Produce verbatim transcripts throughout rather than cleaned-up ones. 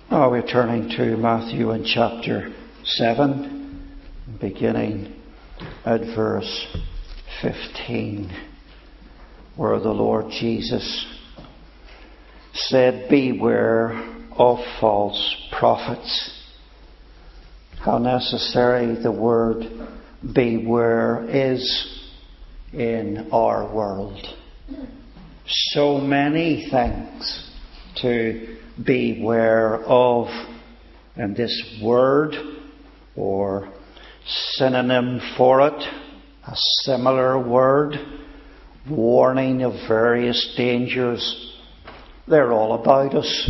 Now we're turning to Matthew in chapter seven, beginning at verse fifteen, where the Lord Jesus said, "Beware of false prophets." How necessary the word beware is in our world. So many things to beware of, and this word or synonym for it, a similar word, warning of various dangers, they're all about us.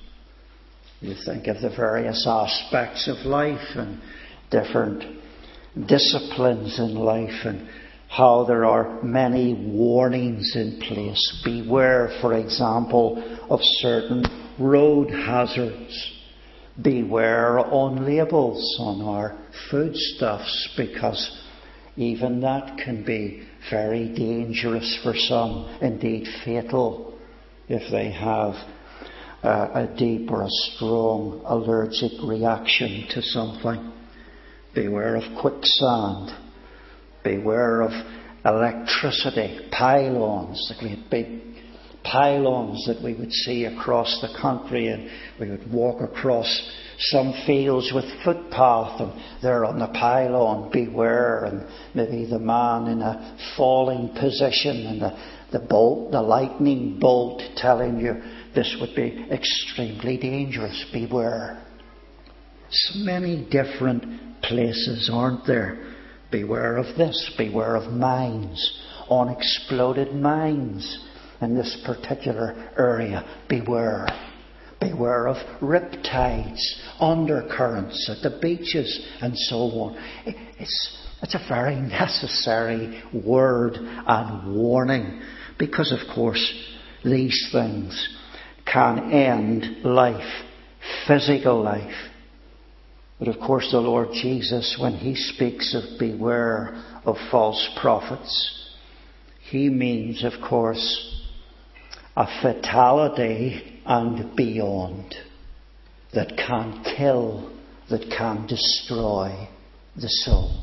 You think of the various aspects of life and different disciplines in life and how there are many warnings in place. Beware, for example, of certain road hazards. Beware on labels on our foodstuffs, because even that can be very dangerous for some, indeed fatal, if they have uh, a deep or a strong allergic reaction to something. Beware of quicksand. Beware of electricity, pylons, the great big pylons that we would see across the country, and we would walk across some fields with footpath and there on the pylon, beware, and maybe the man in a falling position and the, the bolt, the lightning bolt telling you this would be extremely dangerous, beware. So many different places, aren't there? Beware of this, beware of mines, unexploded mines in this particular area. Beware. Beware of riptides, undercurrents at the beaches and so on. It's, it's a very necessary word and warning, because of course these things can end life, physical life. But of course the Lord Jesus, when he speaks of beware of false prophets, he means, of course, a fatality and beyond that can kill, that can destroy the soul.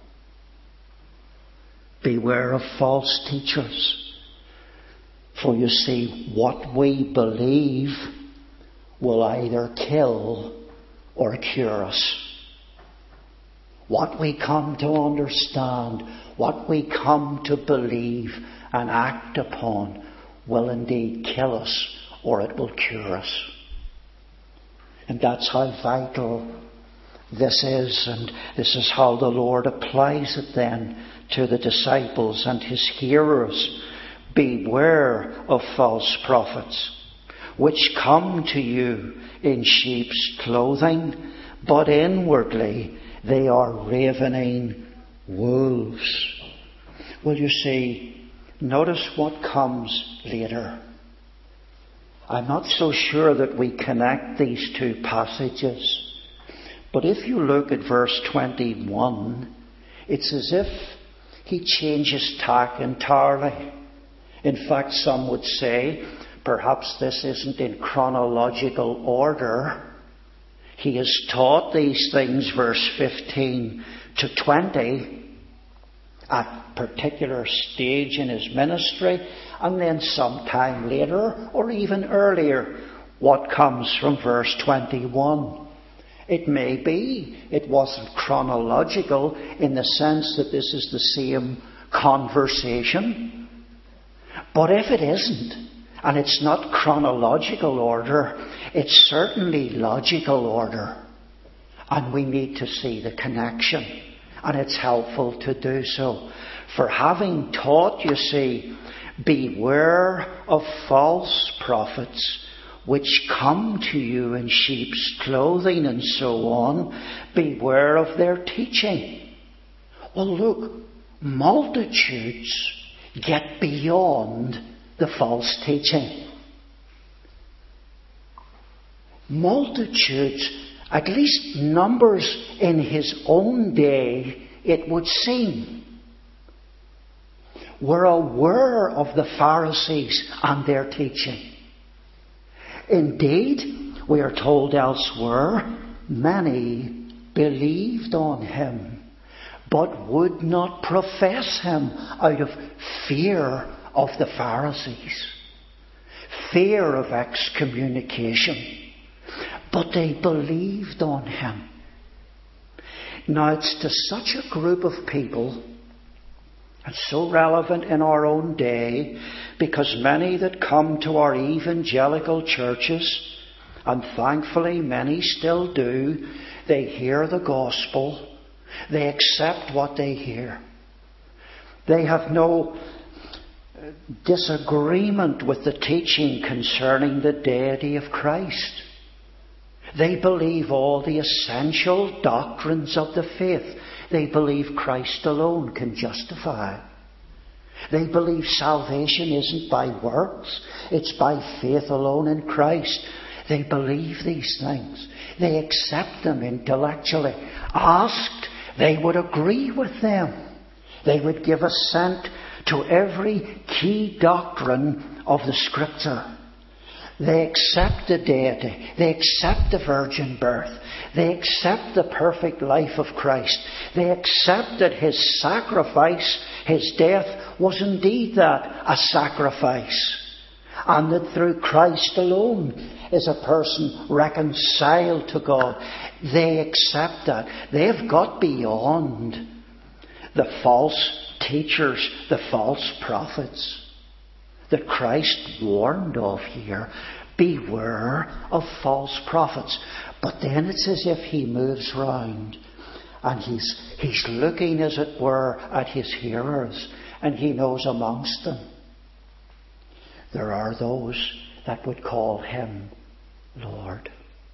Beware of false teachers. For you see, what we believe will either kill or cure us. What we come to understand, what we come to believe and act upon will indeed kill us, or it will cure us. And that's how vital this is, and this is how the Lord applies it then to the disciples and his hearers. Beware of false prophets, which come to you in sheep's clothing, but inwardly they are ravening wolves. Well, you see, notice what comes later. I'm not so sure that we connect these two passages, but if you look at verse twenty-one, it's as if he changes tack entirely. In fact, some would say, perhaps this isn't in chronological order. He has taught these things, verse fifteen to twenty, at a particular stage in his ministry, and then sometime later, or even earlier, what comes from verse twenty-one. It may be it wasn't chronological in the sense that this is the same conversation, but if it isn't, and it's not chronological order, it's certainly logical order. And we need to see the connection. And it's helpful to do so. For having taught, you see, beware of false prophets, which come to you in sheep's clothing and so on. Beware of their teaching. Well, look, multitudes get beyond the false teaching. Multitudes, at least numbers in his own day, it would seem, were aware of the Pharisees and their teaching. Indeed, We are told elsewhere, many believed on him, but would not profess him out of fear of the Pharisees, fear of excommunication. But they believed on him. Now it's to such a group of people, and so relevant in our own day, because many that come to our evangelical churches, and thankfully many still do, they hear the gospel, they accept what they hear. They have no disagreement with the teaching concerning the deity of Christ. They believe all the essential doctrines of the faith. They believe Christ alone can justify. They believe salvation isn't by works, it's by faith alone in Christ. They believe these things. They accept them intellectually. Asked, they would agree with them. They would give assent to every key doctrine of the Scripture. They accept the deity. They accept the virgin birth. They accept the perfect life of Christ. They accept that his sacrifice, his death, was indeed that, a sacrifice. And that through Christ alone is a person reconciled to God. They accept that. They've got beyond the false teachers, the false prophets that Christ warned of here. Beware of false prophets. But then it's as if he moves round and he's, he's looking, as it were, at his hearers, and he knows amongst them there are those that would call him Lord.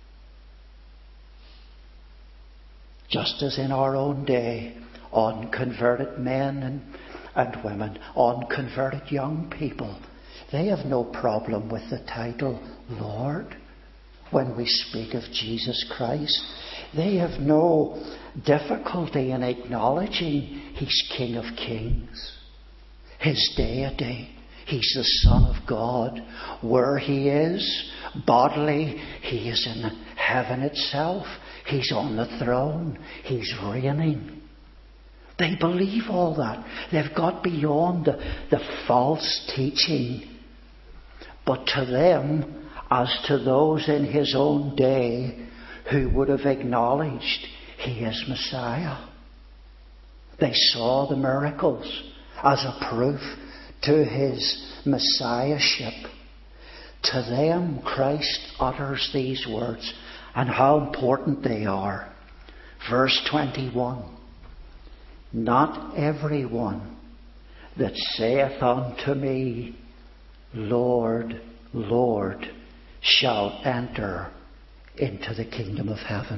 Just as in our own day, unconverted men and, and women, unconverted young people, they have no problem with the title Lord. When we speak of Jesus Christ, they have no difficulty in acknowledging he's King of Kings, his deity. He's the Son of God. Where he is, bodily, he is in heaven itself. He's on the throne. He's reigning. They believe all that. They've got beyond the, the false teaching. But to them, as to those in his own day who would have acknowledged he is Messiah, they saw the miracles as a proof to his messiahship. To them, Christ utters these words, and how important they are. Verse twenty-one. Not everyone that saith unto me, Lord, Lord, shall enter into the kingdom of heaven.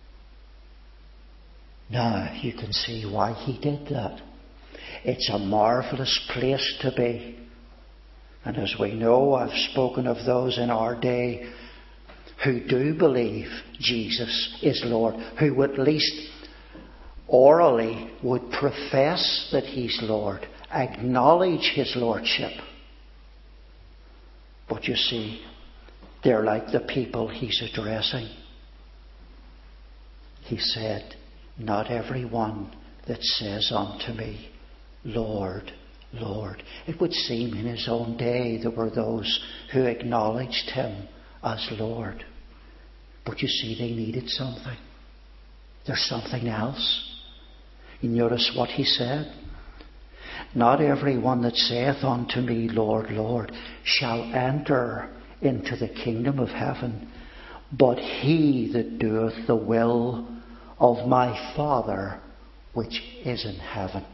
Now, you can see why he did that. It's a marvellous place to be. And as we know, I've spoken of those in our day who do believe Jesus is Lord, who at least orally would profess that he's Lord, acknowledge his lordship. But you see, they're like the people he's addressing. He said, not every one that says unto me, Lord, Lord. It would seem in his own day there were those who acknowledged him as Lord. But you see, they needed something. There's something else. You notice what he said? Not every one that saith unto me, Lord, Lord, shall enter into the kingdom of heaven, but he that doeth the will of my Father which is in heaven.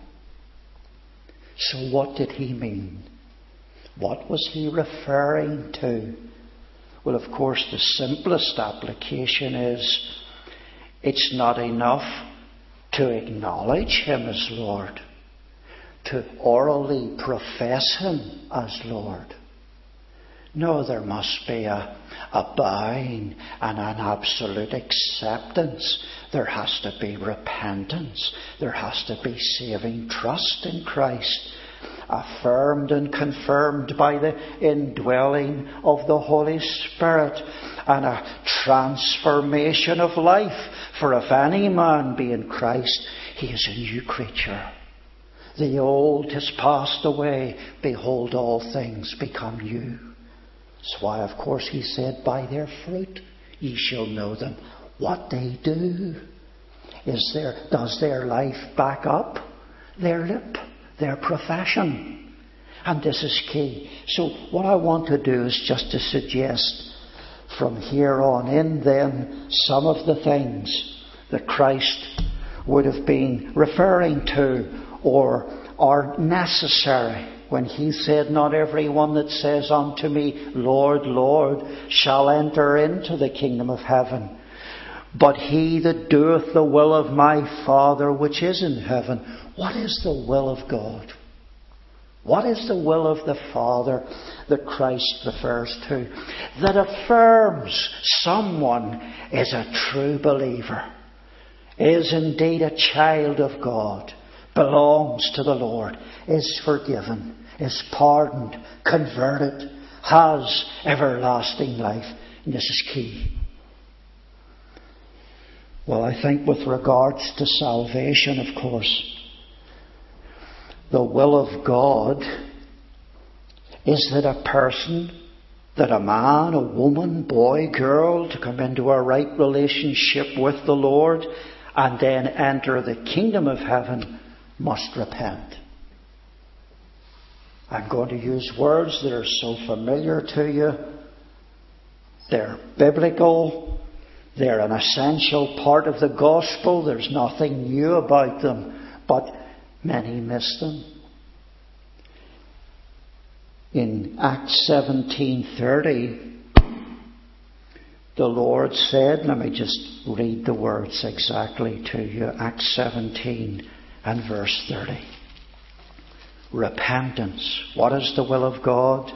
So what did he mean? What was he referring to? Well, of course, the simplest application is it's not enough to acknowledge him as Lord, to orally profess him as Lord. No, there must be a, a bowing and an absolute acceptance. There has to be repentance. There has to be saving trust in Christ. affirmed and confirmed by the indwelling of the Holy Spirit, and a transformation of life. For if any man be in Christ, he is a new creature. The old has passed away. Behold, all things become new. That's why, of course, he said, by their fruit ye shall know them. What they do. Is there, does their life back up their lip, their profession? And this is key. So what I want to do is just to suggest from here on in then some of the things that Christ would have been referring to or are necessary when he said, not every one that says unto me, Lord, Lord, shall enter into the kingdom of heaven, but he that doeth the will of my Father which is in heaven. What is the will of God? What is the will of the Father that Christ refers to? That affirms someone is a true believer, is indeed a child of God, belongs to the Lord, is forgiven, is pardoned, converted, has everlasting life. And this is key. Well, I think with regards to salvation, of course, the will of God is that a person, that a man, a woman, boy, girl, to come into a right relationship with the Lord and then enter the kingdom of heaven must repent. I'm going to use words that are so familiar to you. They're biblical. They're an essential part of the gospel. There's nothing new about them, but many miss them. In Acts seventeen thirty, the Lord said, let me just read the words exactly to you. Acts seventeen and verse thirty. Repentance. What is the will of God?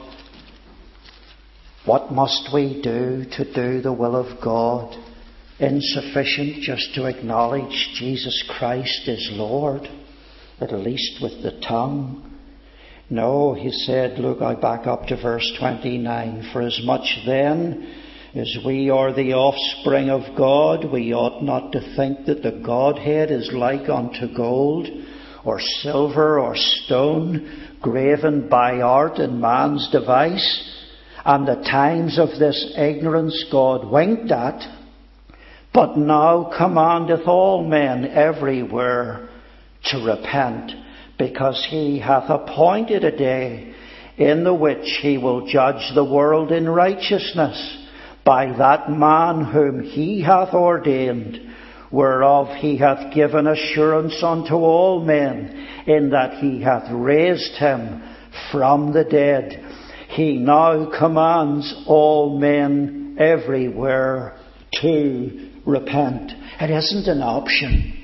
What must we do to do the will of God? Insufficient just to acknowledge Jesus Christ is Lord, at least with the tongue. No, he said, look, I back up to verse twenty-nine. For as much then as we are the offspring of God, we ought not to think that the Godhead is like unto gold, or silver, or stone, graven by art and man's device. And the times of this ignorance God winked at, but now commandeth all men everywhere to repent, because he hath appointed a day in the which he will judge the world in righteousness by that man whom he hath ordained, whereof he hath given assurance unto all men, in that he hath raised him from the dead. He now commands all men everywhere to repent. It isn't an option.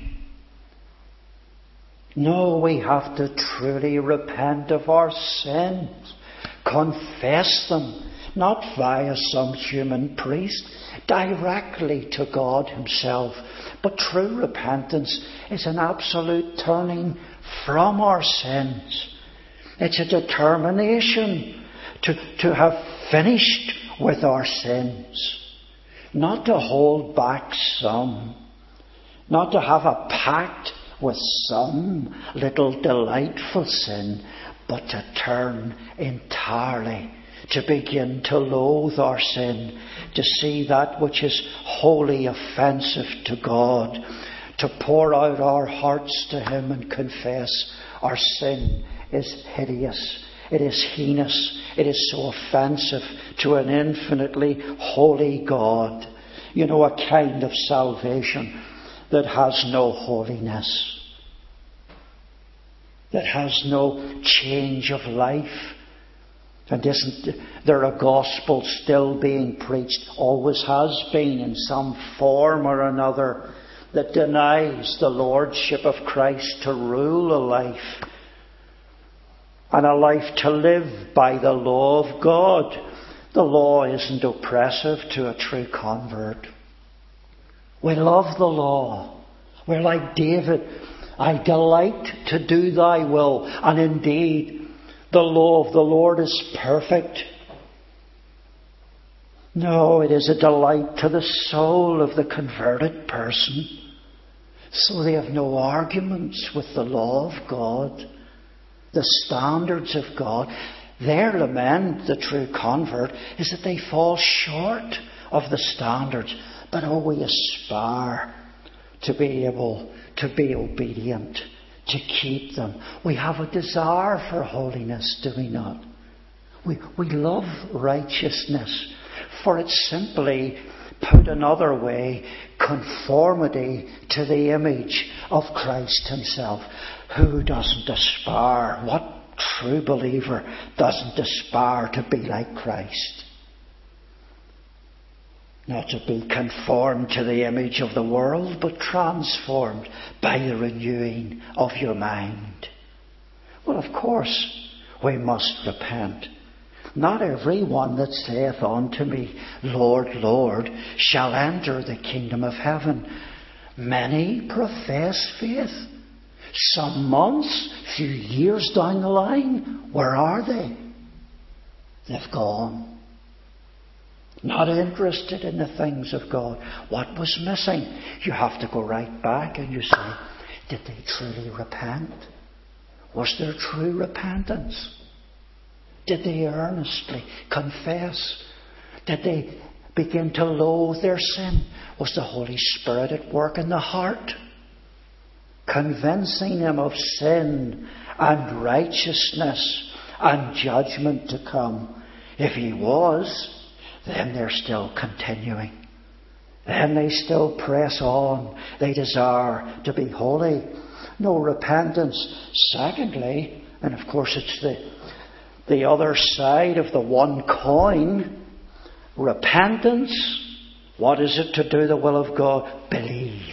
No, we have to truly repent of our sins. Confess them, not via some human priest, directly to God himself. But true repentance is an absolute turning from our sins. It's a determination to, to have finished with our sins. Not to hold back some. Not to have a pact with some little delightful sin, but to turn entirely, to begin to loathe our sin, to see that which is wholly offensive to God, to pour out our hearts to him and confess our sin is hideous, it is heinous, it is so offensive to an infinitely holy God. You know, a kind of salvation that has no holiness, that has no change of life. And isn't there a gospel still being preached, always has been in some form or another, that denies the lordship of Christ to rule a life, and a life to live by the law of God? The law isn't oppressive to a true convert. We love the law. We're like David. I delight to do thy will. And indeed, The law of the Lord is perfect. No, it is a delight to the soul of the converted person. So they have no arguments with the law of God, the standards of God. Their lament, the true convert, is that they fall short of the standards. But oh, we aspire to be able to be obedient, to keep them. We have a desire for holiness, do we not? We, we love righteousness, for it's simply, put another way, conformity to the image of Christ himself. Who doesn't aspire? What true believer doesn't aspire to be like Christ? Not to be conformed to the image of the world, but transformed by the renewing of your mind. Well, of course, we must repent. Not every one that saith unto me, Lord, Lord, shall enter the kingdom of heaven. Many profess faith. Some months, few years down the line, where are they? They've gone. Not interested in the things of God. What was missing? You have to go right back and you say, did they truly repent? Was there true repentance? Did they earnestly confess? Did they begin to loathe their sin? Was the Holy Spirit at work in the heart, convincing them of sin and righteousness and judgment to come? If he was, then they're still continuing. Then they still press on. They desire to be holy. No repentance. Secondly, and of course it's the The other side of the one coin, repentance. What is it to do the will of God? Believe.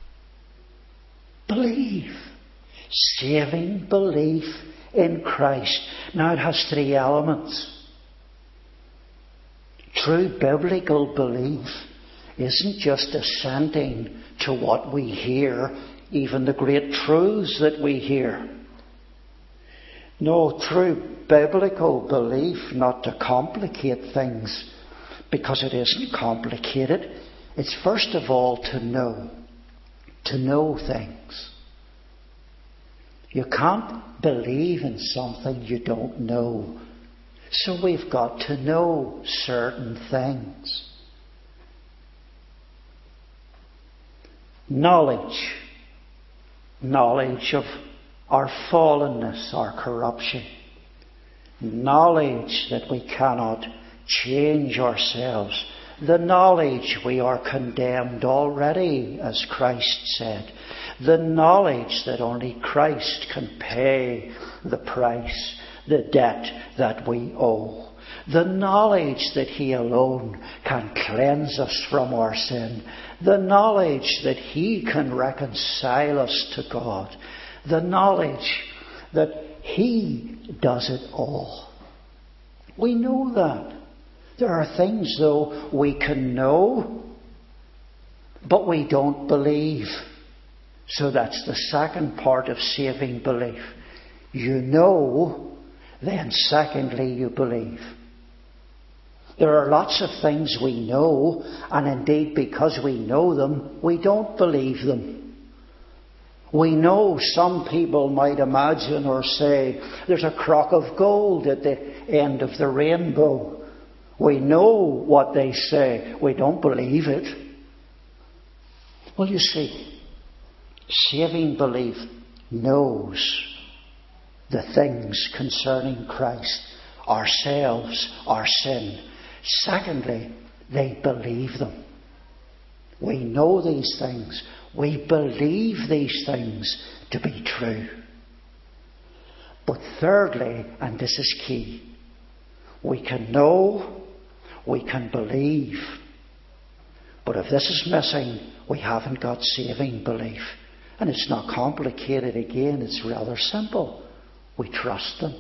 Believe. Saving belief in Christ. Now it has three elements. True biblical belief isn't just assenting to what we hear, even the great truths that we hear. No, true biblical belief, not to complicate things, because it isn't complicated. It's first of all to know. To know things. You can't believe in something you don't know. So we've got to know certain things. Knowledge. Knowledge of our fallenness, our corruption. Knowledge that we cannot change ourselves. The knowledge we are condemned already, as Christ said. The knowledge that only Christ can pay the price, the debt that we owe. The knowledge that He alone can cleanse us from our sin. The knowledge that He can reconcile us to God. The knowledge that He does it all. We know that. There are things, though, we can know, but we don't believe. So that's the second part of saving belief. You know, then secondly you believe. There are lots of things we know, and indeed because we know them, we don't believe them. We know some people might imagine or say there's a crock of gold at the end of the rainbow. We know what they say. We don't believe it. Well, you see, saving belief knows the things concerning Christ, ourselves, our sin. Secondly, they believe them. We know these things. We believe these things to be true. But thirdly, and this is key, we can know, we can believe. But if this is missing, we haven't got saving belief. And it's not complicated again, it's rather simple. We trust them.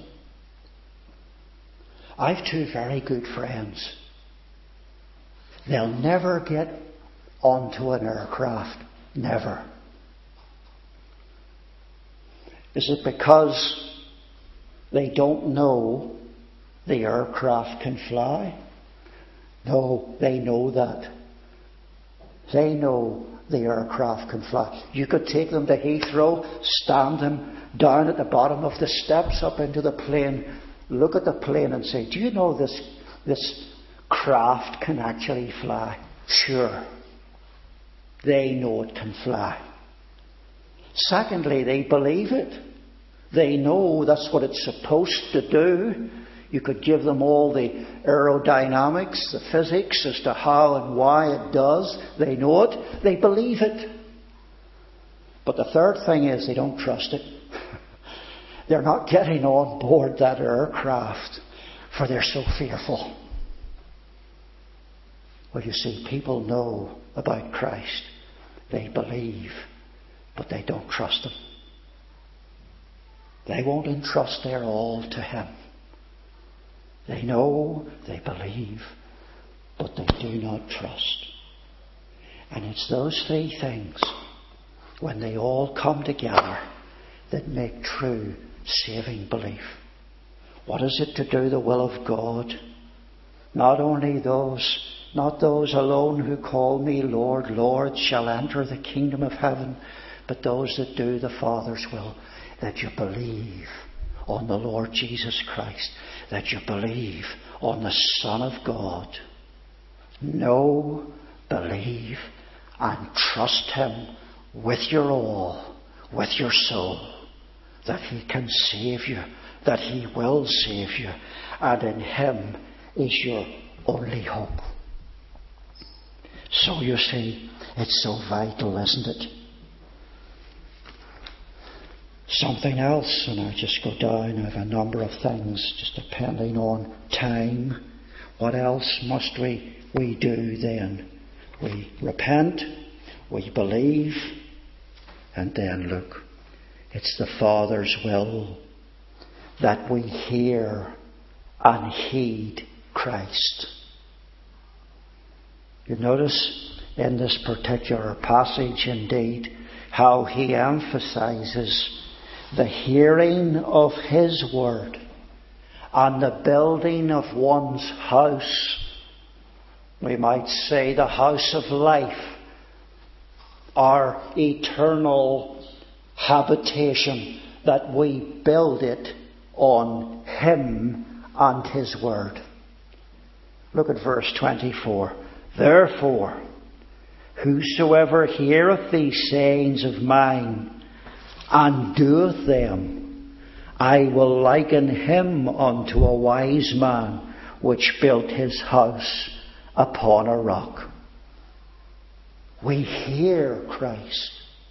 I've two very good friends. They'll never get onto an aircraft. Never. Is it because They don't know the aircraft can fly. No, they know that. They know the aircraft can fly. You could take them to Heathrow, stand them down at the bottom of the steps up into the plane, look at the plane and say, do you know this, this craft can actually fly? Sure. They know it can fly. Secondly, they believe it. They know that's what it's supposed to do. You could give them all the aerodynamics, the physics as to how and why it does. They know it. They believe it. But the third thing is they don't trust it. They're not getting on board that aircraft, for they're so fearful. Well, you see, people know about Christ. They believe, but they don't trust Him. They won't entrust their all to Him. They know, they believe, but they do not trust. And it's those three things, when they all come together, that make true saving belief. What is it to do the will of God? Not only those, not those alone who call me Lord, Lord, shall enter the kingdom of heaven, but those that do the Father's will, that you believe on the Lord Jesus Christ, that you believe on the Son of God. Know, believe, and trust Him with your all, with your soul, that He can save you, that He will save you, and in Him is your only hope. So you see, it's so vital, isn't it? Something else, and I'll just go down. I have a number of things, just depending on time. What else must we, we do then? We repent, we believe, and then look, it's the Father's will that we hear and heed Christ. You notice in this particular passage, indeed, how he emphasizes the hearing of His word and the building of one's house. We might say the house of life, our eternal habitation, that we build it on Him and His word. Look at verse twenty-four. Therefore, whosoever heareth these sayings of mine, and doeth them, I will liken him unto a wise man, which built his house upon a rock. We hear Christ.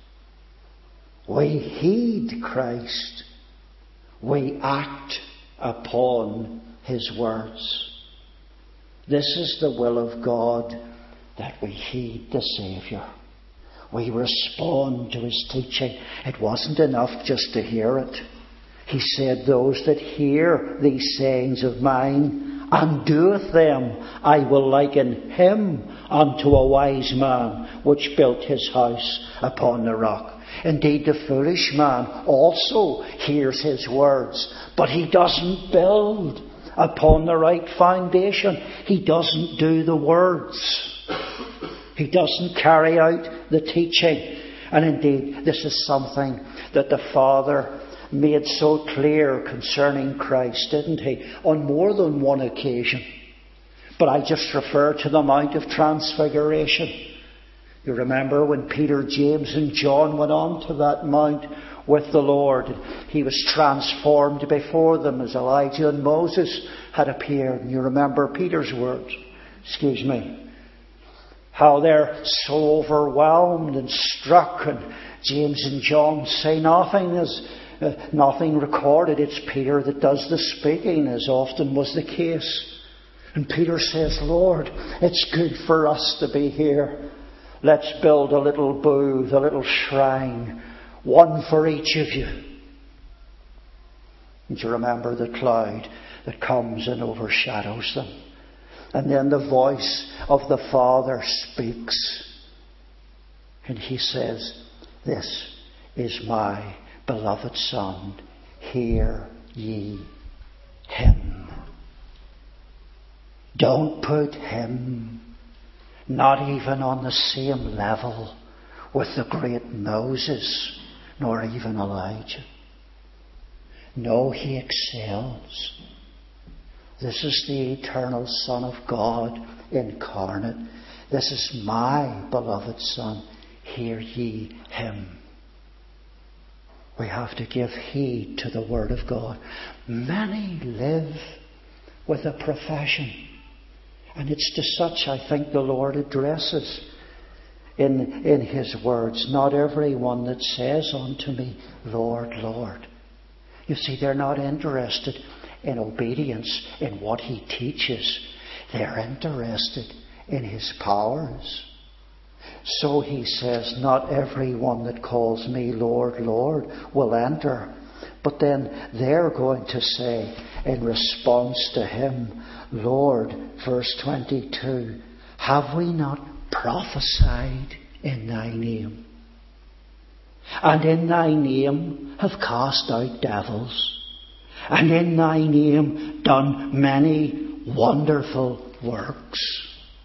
We heed Christ. We act upon His words. This is the will of God, that we heed the Saviour. We respond to His teaching. It wasn't enough just to hear it. He said, those that hear these sayings of mine and doeth them, I will liken him unto a wise man, which built his house upon the rock. Indeed, the foolish man also hears His words, but he doesn't build upon the right foundation. He doesn't do the words. He doesn't carry out the teaching. And indeed, this is something that the Father made so clear concerning Christ, didn't He? On more than one occasion. But I just refer to the Mount of Transfiguration. You remember when Peter, James and John went on to that mount with the Lord. He was transformed before them as Elijah and Moses had appeared. And you remember Peter's words. Excuse me. How they're so overwhelmed and struck, and James and John say nothing. There's uh, nothing recorded. It's Peter that does the speaking, as often was the case. And Peter says, Lord, it's good for us to be here. Let's build a little booth, a little shrine, one for each of you. And you remember the cloud that comes and overshadows them. And then the voice of the Father speaks. And He says, this is my beloved Son. Hear ye him. Don't put him not even on the same level with the great Moses, nor even Elijah. No, he excels. This is the eternal Son of God incarnate. This is my beloved Son. Hear ye him. We have to give heed to the Word of God. Many live with a profession. And it's to such, I think, the Lord addresses in, in His words. Not everyone that says unto me, Lord, Lord. You see, they're not interested in obedience, in what He teaches. They're interested in His powers. So He says, not everyone that calls me Lord, Lord will enter. But then they're going to say in response to Him, Lord, verse twenty-two, have we not prophesied in Thy name? And in Thy name have cast out devils, and in Thy name done many wonderful works.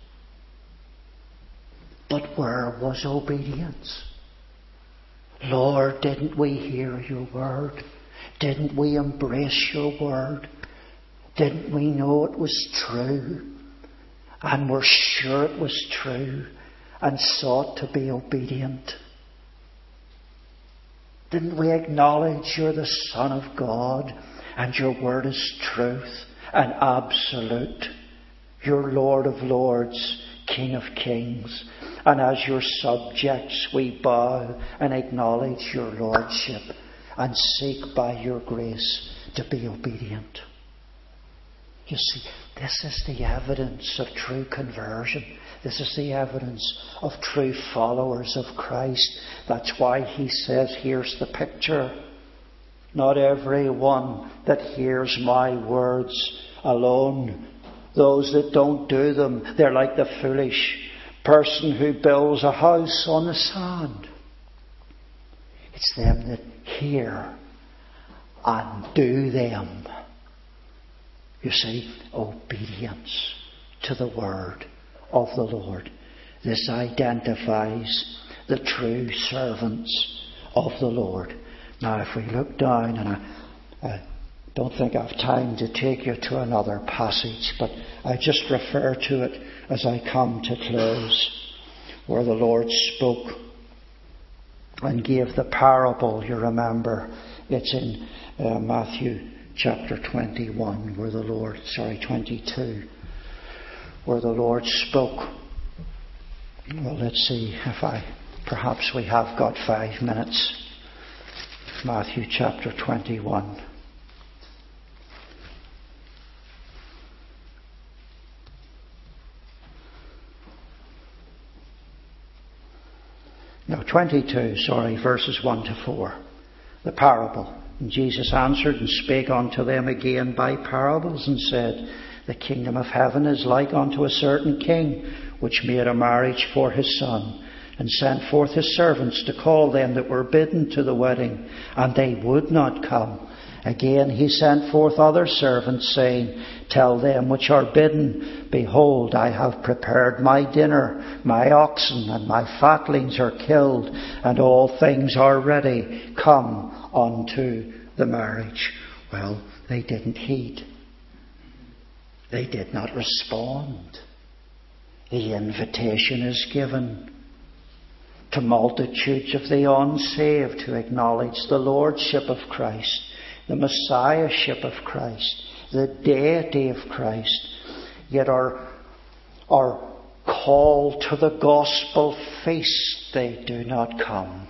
But where was obedience? Lord, didn't we hear Your word? Didn't we embrace Your word? Didn't we know it was true? And we're sure it was true and sought to be obedient? Didn't we acknowledge You're the Son of God and Your word is truth and absolute? You're Lord of lords, King of kings. And as Your subjects we bow and acknowledge Your lordship and seek by Your grace to be obedient. You see, this is the evidence of true conversion. This is the evidence of true followers of Christ. That's why He says, here's the picture. Not everyone that hears my words alone. Those that don't do them, they're like the foolish person who builds a house on the sand. It's them that hear and do them. You see, obedience to the word of the Lord. This identifies the true servants of the Lord. Now, if we look down, and I, I don't think I've time to take you to another passage, but I just refer to it as I come to close, where the Lord spoke and gave the parable. You remember, it's in uh, Matthew chapter twenty-one, where the Lord, sorry, twenty-two, where the Lord spoke. Well, let's see if I, perhaps we have got five minutes. Matthew chapter twenty-one. No, twenty-two, sorry, verses one to four. The parable. And Jesus answered and spake unto them again by parables, and said, the kingdom of heaven is like unto a certain king, which made a marriage for his son, and sent forth his servants to call them that were bidden to the wedding, and they would not come. Again he sent forth other servants, saying, tell them which are bidden, behold, I have prepared my dinner, my oxen and my fatlings are killed, and all things are ready. Come unto the marriage. Well, they didn't heed. They did not respond. The invitation is given to multitudes of the unsaved to acknowledge the lordship of Christ, the messiahship of Christ, the deity of Christ, yet are, are called to the gospel feast. They do not come.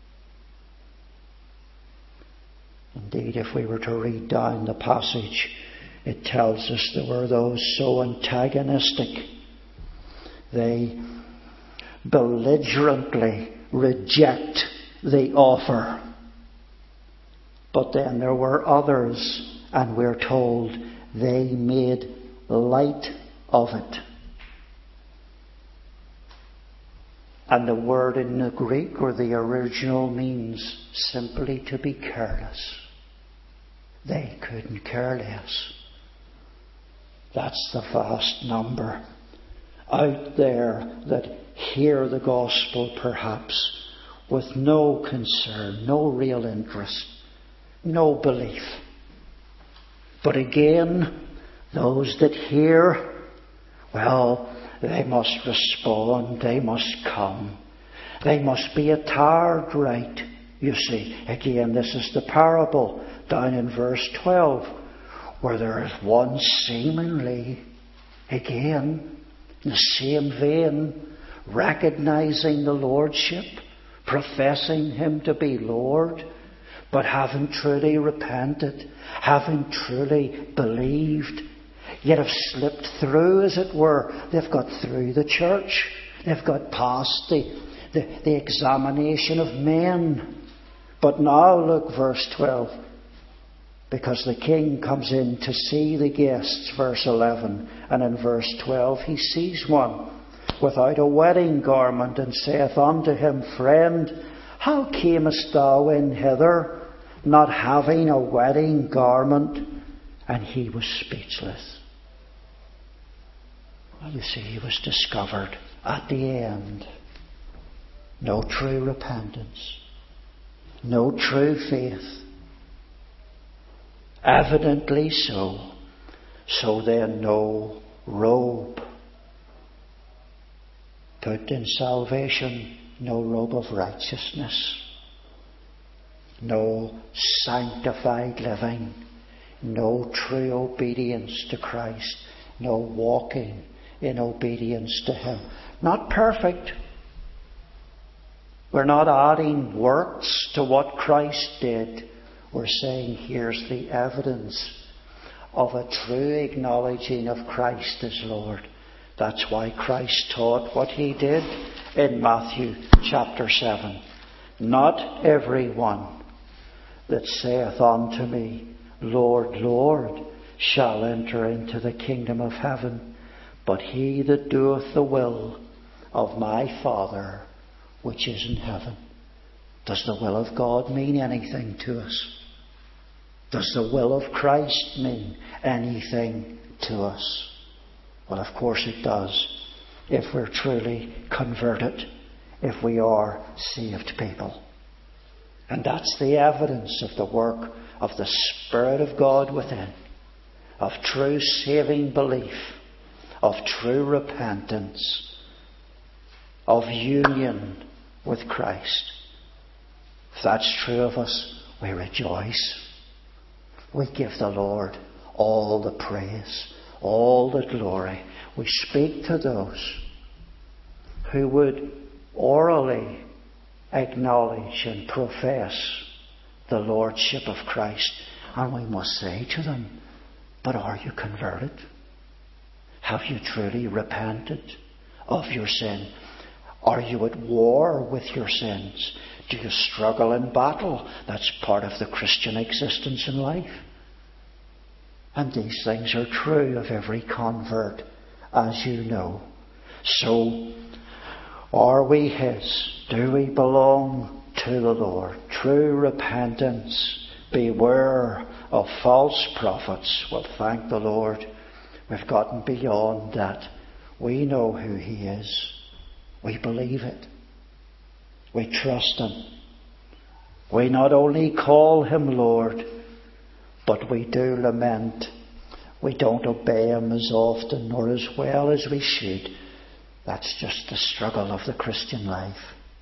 Indeed, if we were to read down the passage, it tells us there were those so antagonistic. They belligerently reject the offer. But then there were others, and we're told they made light of it. And the word in the Greek or the original means simply to be careless. they couldn't care less. That's the vast number out there that hear the gospel perhaps with no concern, no real interest, no belief. But again, those that hear, well, they must respond, they must come. They must be attired right. You see, again, this is the parable down in verse twelve, where there is one seemingly, again, in the same vein, recognizing the Lordship, professing Him to be Lord, but haven't truly repented, haven't truly believed, yet have slipped through, as it were. They've got through the church. They've got past the, the, the examination of men. But now look, verse twelve. Because the king comes in to see the guests, verse eleven. And in verse twelve he sees one without a wedding garment, and saith unto him, Friend, how camest thou in hither, not having a wedding garment? And he was speechless. Well, you see, he was discovered at the end. No true repentance. No true faith. Evidently so. So then no robe. Put in salvation, no robe of righteousness. No sanctified living. No true obedience to Christ. No walking in obedience to Him. Not perfect. We're not adding works to what Christ did. We're saying here's the evidence of a true acknowledging of Christ as Lord. That's why Christ taught what He did in Matthew chapter seven. Not every one that saith unto me, Lord, Lord, shall enter into the kingdom of heaven, but he that doeth the will of my Father which is in heaven. Does the will of God mean anything to us? Does the will of Christ mean anything to us? Well, of course it does, if we're truly converted, if we are saved people. And that's the evidence of the work of the Spirit of God within, of true saving belief, of true repentance, of union with Christ. If that's true of us, we rejoice. We give the Lord all the praise, all the glory. We speak to those who would orally acknowledge and profess the Lordship of Christ. And we must say to them, but are you converted? Have you truly repented of your sin? Are you at war with your sins? Do you struggle in battle? That's part of the Christian existence in life. And these things are true of every convert, as you know. So, are we His? Do we belong to the Lord? True repentance. Beware of false prophets. Well, thank the Lord. We've gotten beyond that. We know who He is. We believe it. We trust Him. We not only call Him Lord, but we do lament. We don't obey Him as often nor as well as we should. That's just the struggle of the Christian life.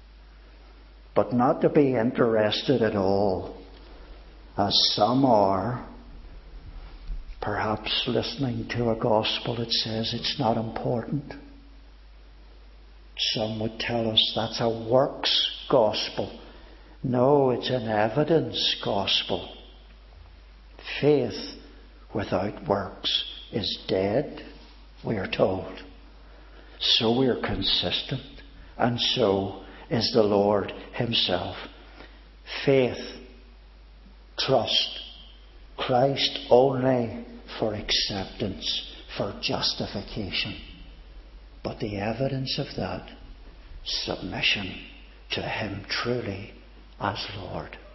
But not to be interested at all, as some are, perhaps listening to a gospel that says it's not important. Some would tell us that's a works gospel. No, it's an evidence gospel. Faith without works is dead, we are told. So we are consistent, and so is the Lord Himself. Faith, trust, Christ only for acceptance, for justification. But the evidence of that, submission to Him truly as Lord.